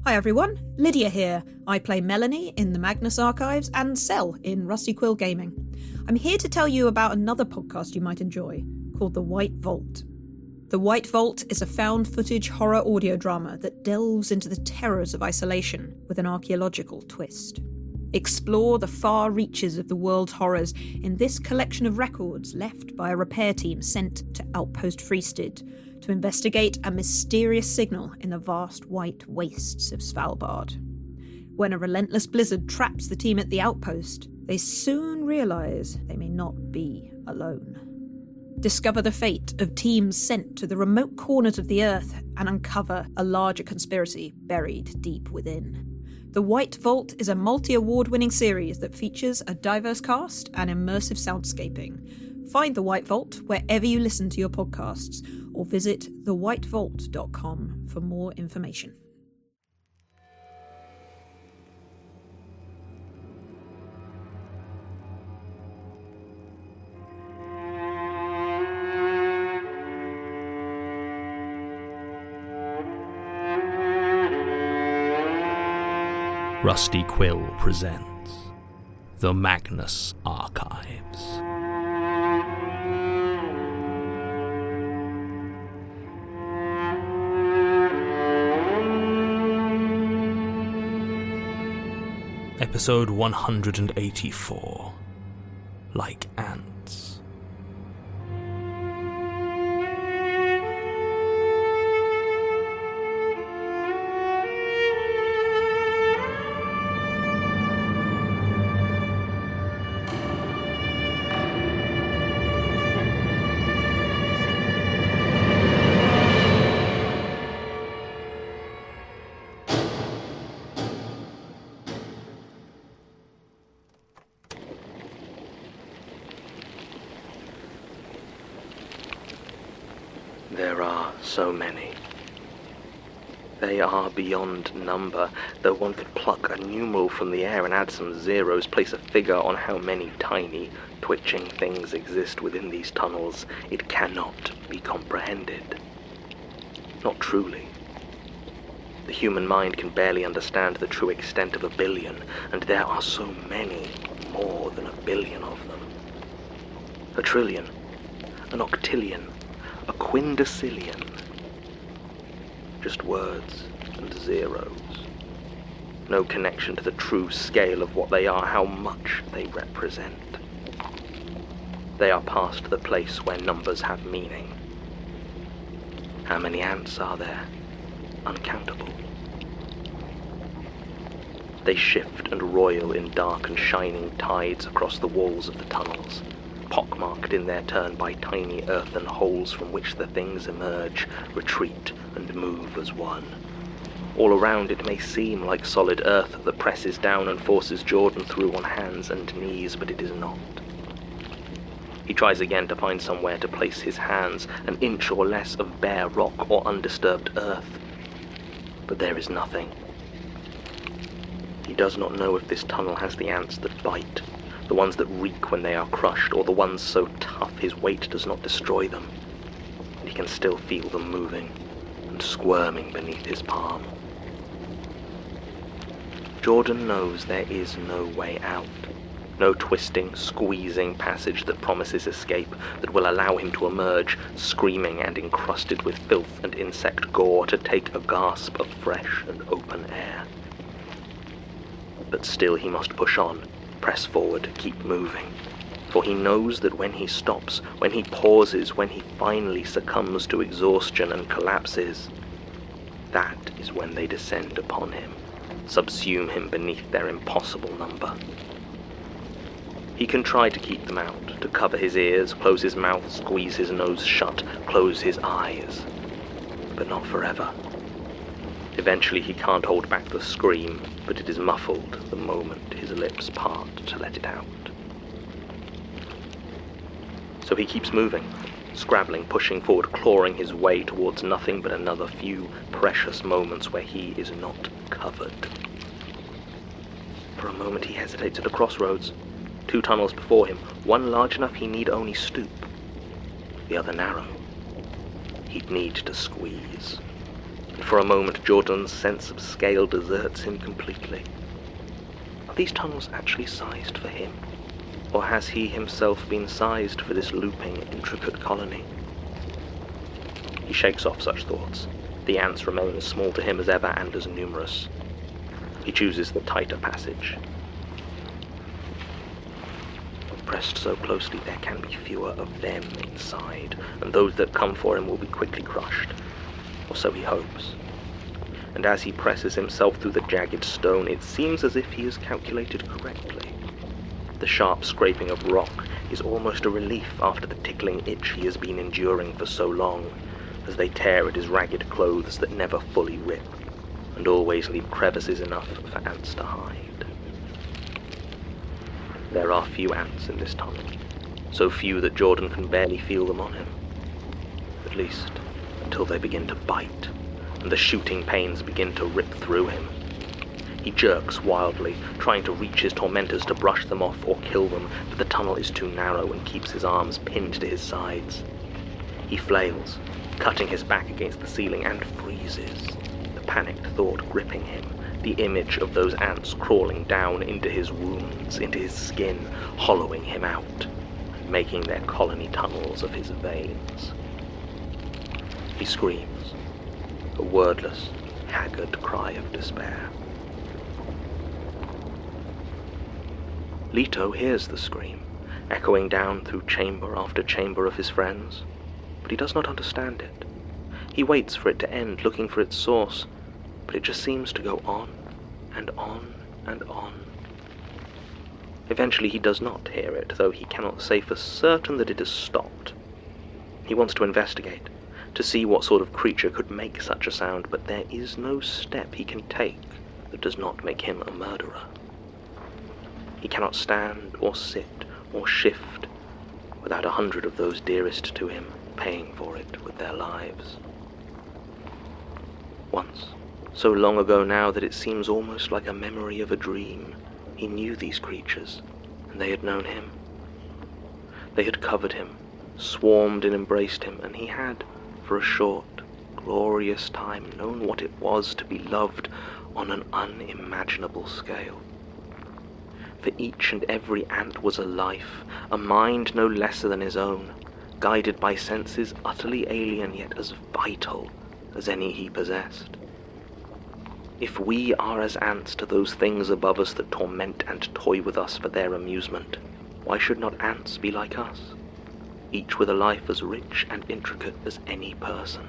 Hi everyone, Lydia here. I play Melanie in the Magnus Archives and Cell in Rusty Quill Gaming. I'm here to tell you about another podcast you might enjoy, called The White Vault. The White Vault is a found footage horror audio drama that delves into the terrors of isolation with an archaeological twist. Explore the far reaches of the world's horrors in this collection of records left by a repair team sent to Outpost Freested to investigate a mysterious signal in the vast white wastes of Svalbard. When a relentless blizzard traps the team at the outpost, they soon realise they may not be alone. Discover the fate of teams sent to the remote corners of the Earth and uncover a larger conspiracy buried deep within. The White Vault is a multi-award-winning series that features a diverse cast and immersive soundscaping. Find The White Vault wherever you listen to your podcasts, or visit thewhitevault.com for more information. Rusty Quill presents The Magnus Archives. Episode 184. Like Ants. There are so many. They are beyond number, though one could pluck a numeral from the air and add some zeros, place a figure on how many tiny, twitching things exist within these tunnels. It cannot be comprehended. Not truly. The human mind can barely understand the true extent of 1 billion, and there are so many, more than 1 billion of them. 1 trillion, an octillion, a quindecillion. Just words and zeros. No connection to the true scale of what they are, how much they represent. They are past the place where numbers have meaning. How many ants are there? Uncountable. They shift and roil in dark and shining tides across the walls of the tunnels, pockmarked in their turn by tiny earthen holes from which the things emerge, retreat, and move as one. All around it may seem like solid earth that presses down and forces Jordan through on hands and knees, but it is not. He tries again to find somewhere to place his hands, an inch or less of bare rock or undisturbed earth, but there is nothing. He does not know if this tunnel has the ants that bite, the ones that reek when they are crushed, or the ones so tough his weight does not destroy them. And he can still feel them moving and squirming beneath his palm. Jordan knows there is no way out. No twisting, squeezing passage that promises escape, that will allow him to emerge, screaming and encrusted with filth and insect gore, to take a gasp of fresh and open air. But still he must push on, press forward, keep moving. For he knows that when he stops, when he pauses, when he finally succumbs to exhaustion and collapses, that is when they descend upon him, subsume him beneath their impossible number. He can try to keep them out, to cover his ears, close his mouth, squeeze his nose shut, close his eyes. But not forever. Eventually he can't hold back the scream, but it is muffled the moment his lips part to let it out. So he keeps moving, scrabbling, pushing forward, clawing his way towards nothing but another few precious moments where he is not covered. For a moment he hesitates at a crossroads. 2 tunnels before him, one large enough he need only stoop, the other narrow. He'd need to squeeze. and for a moment Jordan's sense of scale deserts him completely. Are these tunnels actually sized for him? Or has he himself been sized for this looping, intricate colony? He shakes off such thoughts. The ants remain as small to him as ever and as numerous. He chooses the tighter passage. Pressed so closely there can be fewer of them inside, and those that come for him will be quickly crushed. Or so he hopes. And as he presses himself through the jagged stone, it seems as if he has calculated correctly. The sharp scraping of rock is almost a relief after the tickling itch he has been enduring for so long, as they tear at his ragged clothes that never fully rip, and always leave crevices enough for ants to hide. There are few ants in this tunnel, so few that Jordan can barely feel them on him. At least, until they begin to bite, and the shooting pains begin to rip through him. He jerks wildly, trying to reach his tormentors to brush them off or kill them, but the tunnel is too narrow and keeps his arms pinned to his sides. He flails, cutting his back against the ceiling, and freezes, the panicked thought gripping him, the image of those ants crawling down into his wounds, into his skin, hollowing him out, and making their colony tunnels of his veins. He screams, a wordless, haggard cry of despair. Leto hears the scream, echoing down through chamber after chamber of his friends, but he does not understand it. He waits for it to end, looking for its source, but it just seems to go on and on and on. Eventually he does not hear it, though he cannot say for certain that it has stopped. He wants to investigate, to see what sort of creature could make such a sound, but there is no step he can take that does not make him a murderer. He cannot stand or sit or shift without 100 of those dearest to him paying for it with their lives. Once, so long ago now that it seems almost like a memory of a dream, he knew these creatures, and they had known him. They had covered him, swarmed and embraced him, and he had, for a short, glorious time, known what it was to be loved on an unimaginable scale. For each and every ant was a life, a mind no lesser than his own, guided by senses utterly alien yet as vital as any he possessed. If we are as ants to those things above us that torment and toy with us for their amusement, why should not ants be like us, each with a life as rich and intricate as any person?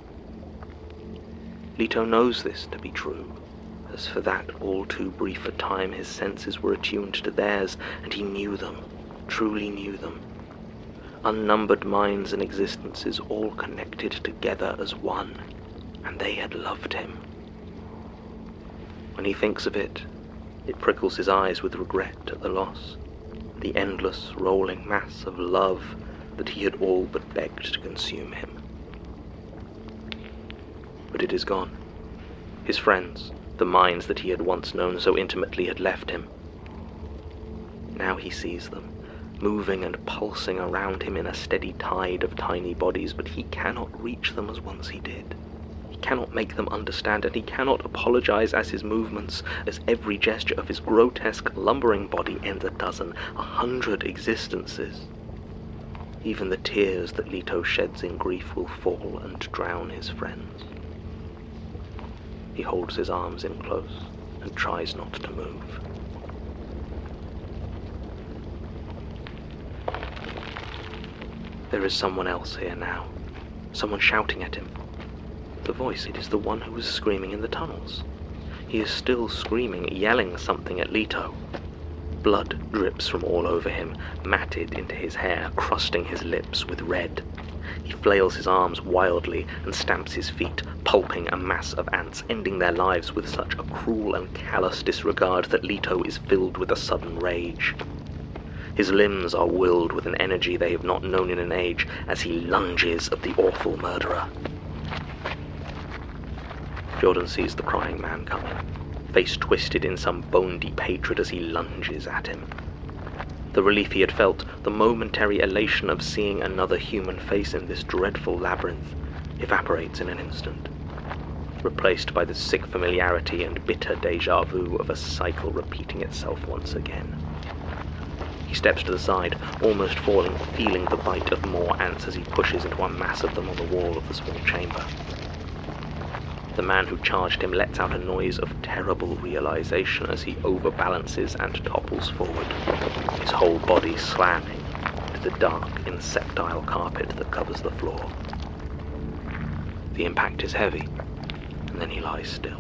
Leto knows this to be true, as for that all too brief a time his senses were attuned to theirs, and he knew them, truly knew them. Unnumbered minds and existences all connected together as one, and they had loved him. When he thinks of it, it prickles his eyes with regret at the loss, the endless rolling mass of love that he had all but begged to consume him. But it is gone. His friends, the minds that he had once known so intimately, had left him. Now he sees them, moving and pulsing around him in a steady tide of tiny bodies, but he cannot reach them as once he did. He cannot make them understand, and he cannot apologize as his movements, as every gesture of his grotesque, lumbering body ends 100 existences. Even the tears that Leto sheds in grief will fall and drown his friends. He holds his arms in close and tries not to move. There is someone else here now, someone shouting at him. The voice, it is the one who was screaming in the tunnels. He is still screaming, yelling something at Leto. Blood drips from all over him, matted into his hair, crusting his lips with red. He flails his arms wildly and stamps his feet, pulping a mass of ants, ending their lives with such a cruel and callous disregard that Leto is filled with a sudden rage. His limbs are willed with an energy they have not known in an age as he lunges at the awful murderer. Jordan sees the crying man coming, face twisted in some bone-deep hatred as he lunges at him. The relief he had felt, the momentary elation of seeing another human face in this dreadful labyrinth, evaporates in an instant. replaced by the sick familiarity and bitter déjà vu of a cycle repeating itself once again. He steps to the side, almost falling, feeling the bite of more ants as he pushes into one mass of them on the wall of the small chamber. The man who charged him lets out a noise of terrible realization as he overbalances and topples forward, his whole body slamming into the dark, insectile carpet that covers the floor. The impact is heavy, and then he lies still.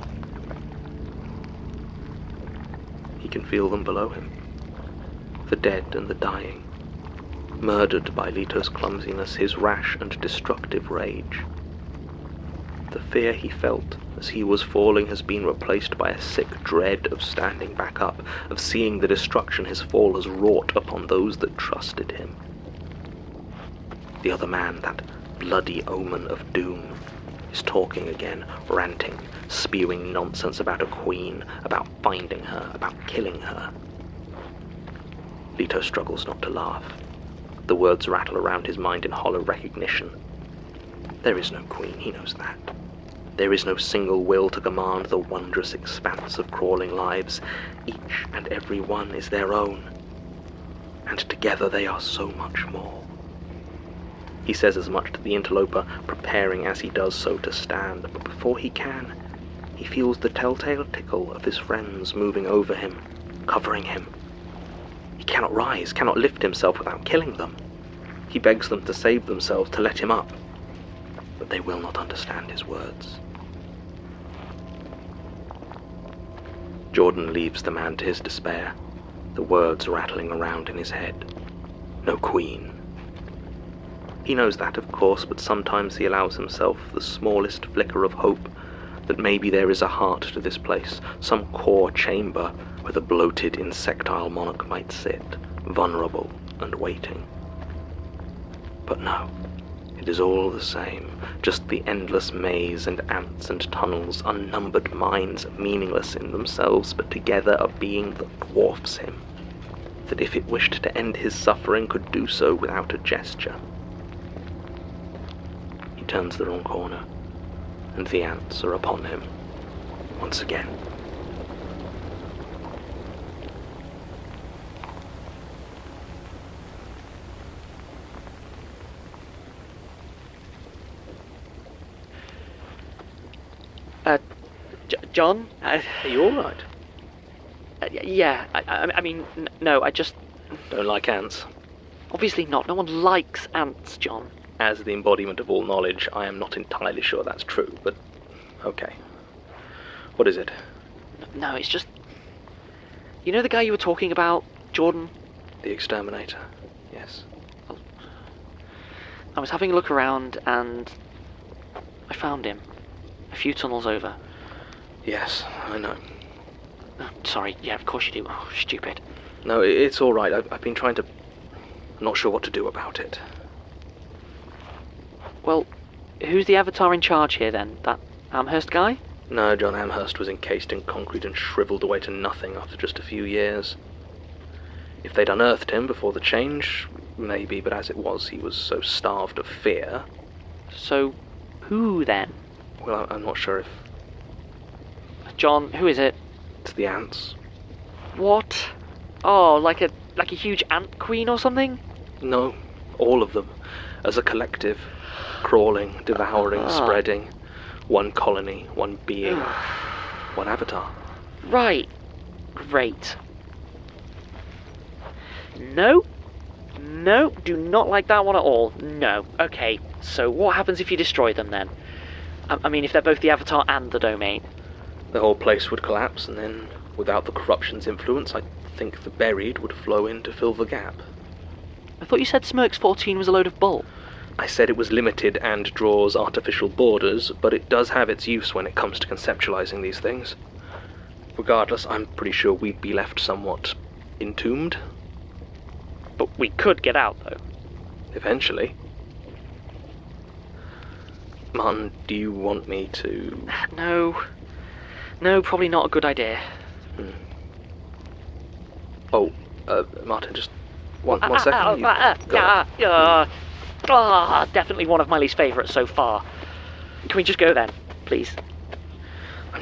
He can feel them below him, the dead and the dying, murdered by Leto's clumsiness, his rash and destructive rage. The fear he felt as he was falling has been replaced by a sick dread of standing back up, of seeing the destruction his fall has wrought upon those that trusted him. The other man, that bloody omen of doom, is talking again, ranting, spewing nonsense about a queen, about finding her, about killing her. Leto struggles not to laugh. The words rattle around his mind in hollow recognition. There is no queen, he knows that. There is no single will to command the wondrous expanse of crawling lives. Each and every one is their own, and together they are so much more. He says as much to the interloper, preparing as he does so to stand, but before he can, he feels the telltale tickle of his friends moving over him, covering him. He cannot rise, cannot lift himself without killing them. He begs them to save themselves, to let him up, but they will not understand his words. Jordan leaves the man to his despair, the words rattling around in his head. No queen. He knows that, of course, but sometimes he allows himself the smallest flicker of hope that maybe there is a heart to this place, some core chamber where the bloated, insectile monarch might sit, vulnerable and waiting. But no, it is all the same, just the endless maze and ants and tunnels, unnumbered minds, meaningless in themselves, but together a being that dwarfs him, that if it wished to end his suffering could do so without a gesture. He turns the wrong corner, and the ants are upon him once again. John? Are you alright? Yeah, I mean, no, I just... Don't like ants? Obviously not. No one likes ants, John. As the embodiment of all knowledge, I am not entirely sure that's true, but okay. What is it? No, it's just... You know the guy you were talking about, Jordan? The exterminator, yes. I was having a look around and I found him. A few tunnels over. Yes, I know. Oh, sorry, yeah, of course you do. Oh, stupid. No, it's all right. I've been trying to... I'm not sure what to do about it. Well, who's the avatar in charge here then? That Amherst guy? No, John Amherst was encased in concrete and shriveled away to nothing after just a few years. If they'd unearthed him before the change, maybe, but as it was, he was so starved of fear. So, who then? Well, I'm not sure if... John, who is it? It's the ants. What? Oh, like a huge ant queen or something? No, all of them. As a collective. Crawling, devouring, spreading. One colony, one being, one avatar. Right. Great. No, do not like that one at all. No. Okay, so what happens if you destroy them then? I mean, if they're both the avatar and the domain. The whole place would collapse, and then, without the corruption's influence, I think the buried would flow in to fill the gap. I thought you said Smirks 14 was a load of bull. I said it was limited and draws artificial borders, but it does have its use when it comes to conceptualizing these things. Regardless, I'm pretty sure we'd be left somewhat entombed. But we could get out, though. Eventually. Martin, do you want me to... No, probably not a good idea. Oh, Martin, just one second. Definitely one of my least favourites so far. Can we just go then, please?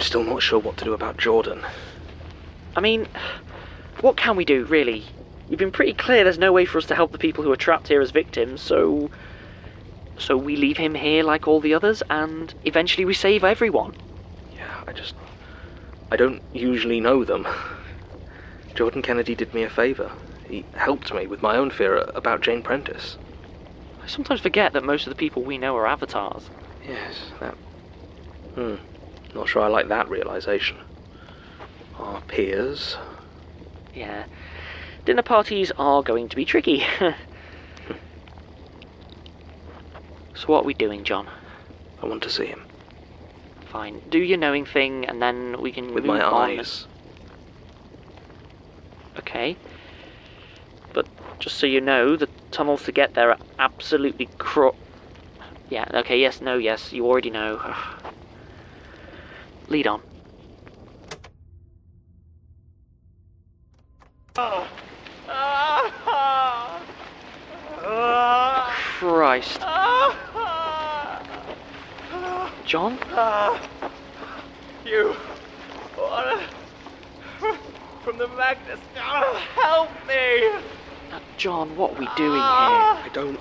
still not sure what to do about Jordan. I mean, what can we do, really? You've been pretty clear there's no way for us to help the people who are trapped here as victims, so we leave him here like all the others, and eventually we save everyone. Yeah, I don't usually know them. Jordan Kennedy did me a favour. He helped me with my own fear about Jane Prentice. I sometimes forget that most of the people we know are avatars. Yes, that... Not sure I like that realisation. Our peers... Yeah. Dinner parties are going to be tricky. So what are we doing, John? I want to see him. Fine. Do your knowing thing, and then we can With move my on. eyes. Okay. But just so you know, the tunnels to get there are absolutely Yeah, okay, yes, no, yes, you already know. Lead on. Christ. John? You wanna... From the Magnus, help me! John, what are we doing here? I don't...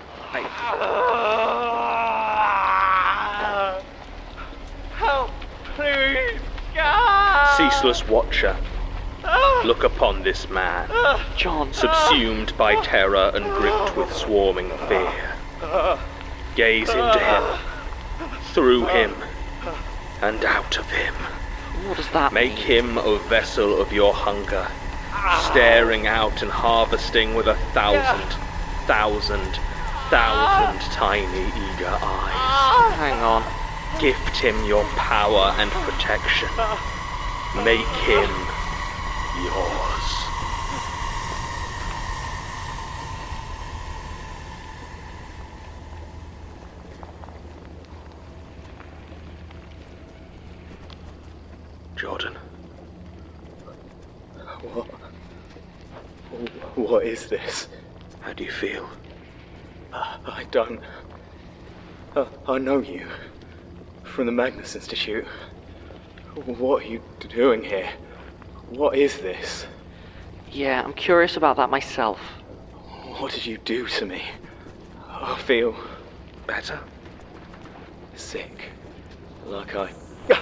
Help, please, God! Ceaseless watcher, look upon this man, John. subsumed by terror and gripped with swarming fear. Gaze into him, through him, and out of him. What does that Make mean? him a vessel of your hunger, staring out and harvesting with 1,000 tiny eager eyes. Hang on. Gift him your power and protection. Make him yours. Jordan. What is this? How do you feel? I don't... I know you. From the Magnus Institute. What are you doing here? What is this? Yeah, I'm curious about that myself. What did you do to me? I feel Better? sick. Like I...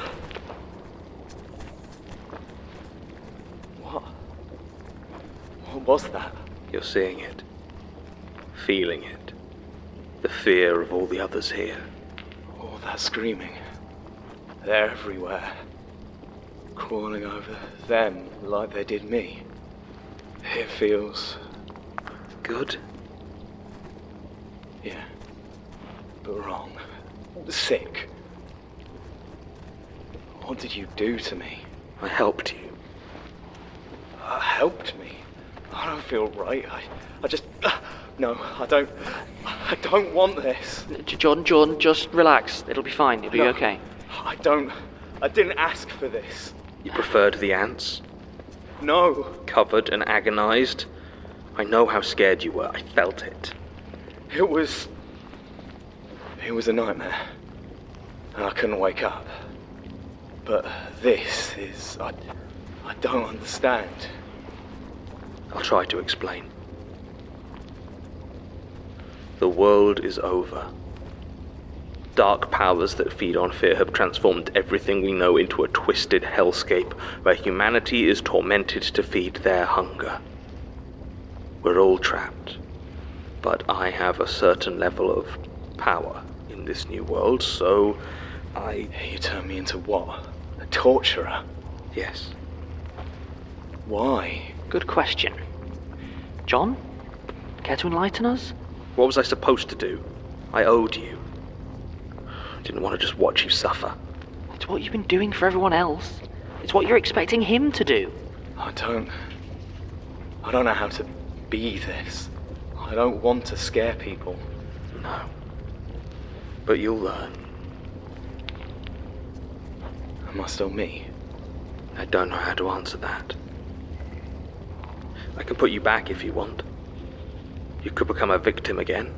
What was that? You're seeing it. Feeling it. The fear of all the others here. All that screaming. They're everywhere. Crawling over them like they did me. It feels... Good? yeah. But wrong. Sick. What did you do to me? I helped you. Helped me? I don't feel right. I just... No, I don't want this. John, just relax. It'll be fine. It'll be No. okay. I didn't ask for this. You preferred the ants? No. Covered and agonized? I know how scared you were. I felt it. It was a nightmare. And I couldn't wake up. But this is... I don't understand. I'll try to explain. The world is over. Dark powers that feed on fear have transformed everything we know into a twisted hellscape where humanity is tormented to feed their hunger. We're all trapped, but I have a certain level of power in this new world, so You turned me into what? A torturer? Yes. Why? Good question. John? Care to enlighten us? What was I supposed to do? I owed you. Didn't want to just watch you suffer. It's what you've been doing for everyone else. It's what you're expecting him to do. I don't know how to be this. I don't want to scare people. No. But you'll learn. Am I still me? I don't know how to answer that. I can put you back if you want. You could become a victim again,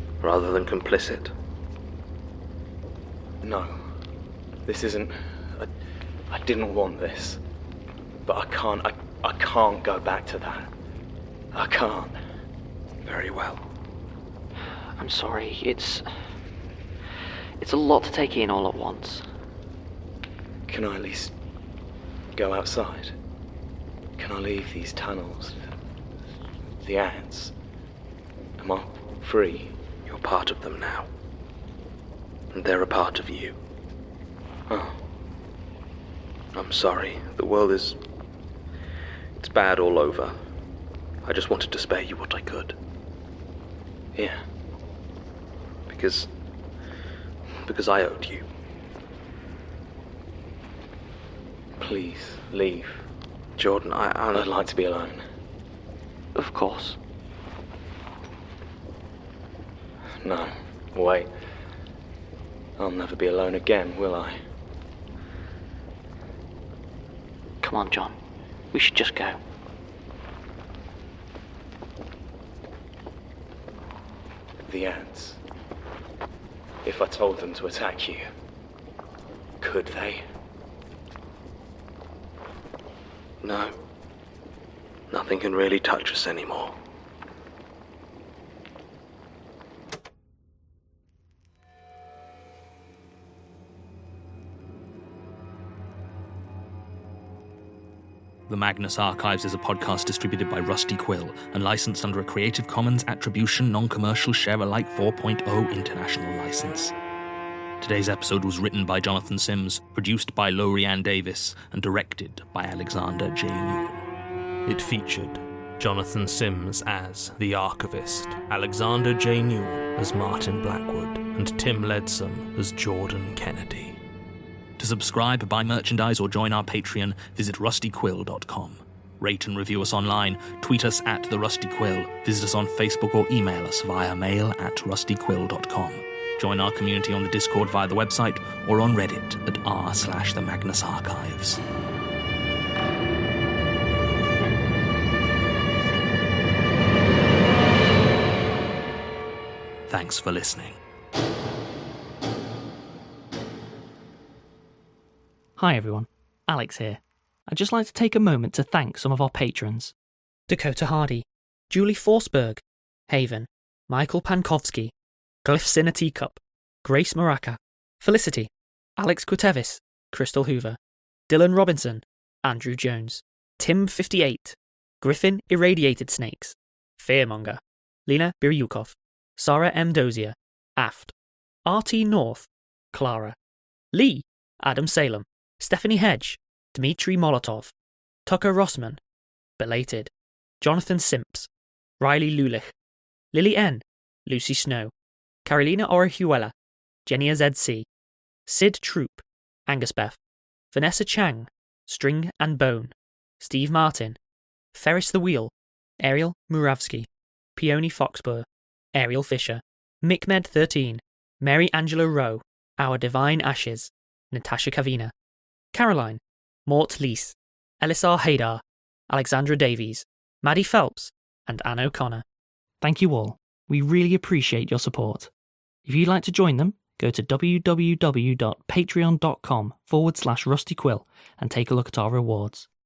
rather than complicit. No. This isn't a I didn't want this. But I can't go back to that. I can't. Very well. I'm sorry, it's a lot to take in all at once. Can I at least go outside? Can I leave these tunnels? The ants? Am I free? You're part of them now. And they're a part of you. Oh. I'm sorry. The world is... it's bad all over. I just wanted to spare you what I could. Yeah. Because I owed you. Please, leave. Jordan, I'd like to be alone. Of course. No, wait. I'll never be alone again, will I? Come on, John. We should just go. The ants. If I told them to attack you, could they? No. Nothing can really touch us anymore. The Magnus Archives is a podcast distributed by Rusty Quill and licensed under a Creative Commons Attribution Non-Commercial Share-alike 4.0 international license. Today's episode was written by Jonathan Sims, produced by Lorianne Davis, and directed by Alexander J. Newell. It featured Jonathan Sims as the Archivist, Alexander J. Newell as Martin Blackwood, and Tim Leadsom as Jordan Kennedy. To subscribe, buy merchandise, or join our Patreon, visit rustyquill.com. Rate and review us online, tweet us at The Rusty Quill, visit us on Facebook, or email us via mail@rustyquill.com. Join our community on the Discord via the website or on Reddit at r/The Magnus Archives. Thanks for listening. Hi everyone, Alex here. I'd just like to take a moment to thank some of our patrons. Dakota Hardy, Julie Forsberg, Haven, Michael Pankowski, Glyphs in a Teacup, Grace Maraca, Felicity, Alex Quitevis, Crystal Hoover, Dylan Robinson, Andrew Jones, Tim58, Griffin Irradiated Snakes, Fearmonger, Lena Biryukov, Sarah M. Dozier, Aft, RT North, Clara, Lee, Adam Salem, Stephanie Hedge, Dmitry Molotov, Tucker Rossman, Belated, Jonathan Simps, Riley Lulich, Lily N, Lucy Snow, Carolina Orihuela, Jenny ZC, Sid Troop, Angus Beth, Vanessa Chang, String and Bone, Steve Martin, Ferris the Wheel, Ariel Muravsky, Peony Foxburr, Ariel Fisher, MicMed13, Mary Angela Rowe, Our Divine Ashes, Natasha Kavina, Caroline, Mort Lees, Elisar Haydar, Alexandra Davies, Maddie Phelps, and Anne O'Connor. Thank you all. We really appreciate your support. If you'd like to join them, go to www.patreon.com/rustyquill and take a look at our rewards.